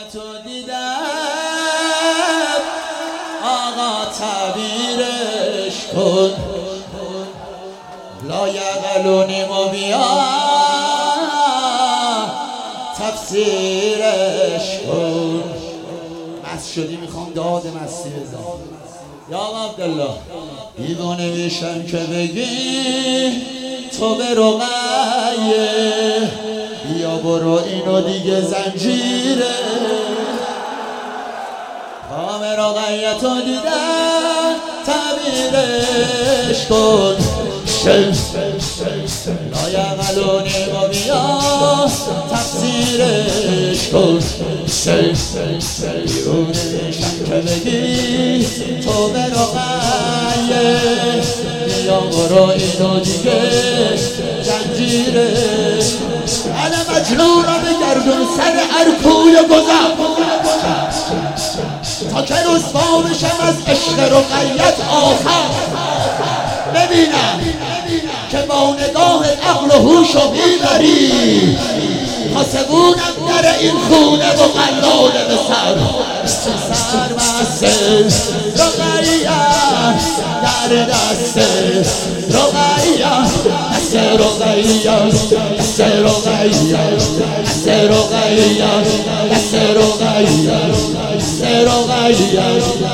تو دیدم آقا تعبیرش کن لایقلونیم و بیا تفسیرش کن. مست شدی میخوام داد مستی بزن یا عبدالله. دیوانه میشم که بگی تو به رقیه بیا برو اینو دیگه زنجیره. کام رقیه تو دیدم تعبیرش کن لایقلونی و بیا تفسیرش کن. دیوانه میشم که بگی تو به رقیه بیا برو اینو دیگه زنجیرش. انا مجنون را بگردون سر ارکوی گذر تا که رسوا بشم از عشق رقیت آخر. ببینم که با نگاه عقل و هوشو میبری حاسبونم در این خونه و قلاده به سر مست رقیه در دست رقیه دست رقیه دست رقیه دست رقیه دست رقیه دست رقیه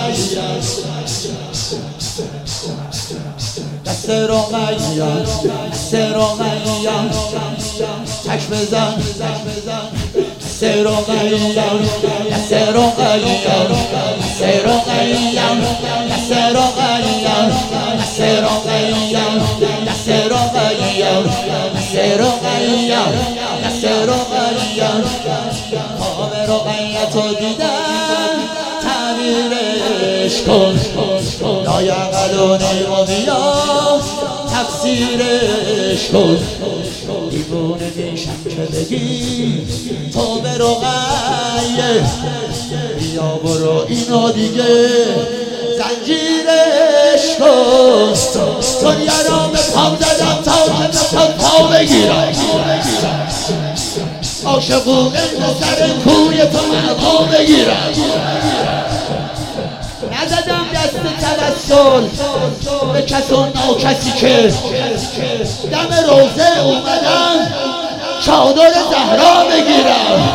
دست رقیه دست رقیه چشم بزن دست رقیه دست رقیه دست رقیه دست رقیه دست رقیه دست رقیه دست رقیه دست رقیه. کام رقیه تو دیدم تعبیرش کن لایقلونی و بیا تفسیرش کن. دیوانه میشم که بگی تو به رقیه بیا برو اینو دیگه زنجیرش کن. دنیا را به پام زدم تا که پا بگیرم عاشقونه سر کوی تو مقام بگیرم. نزدم دست توسل به کس و ناکسی که دم روزه اومدم چادر زهرا بگیرم.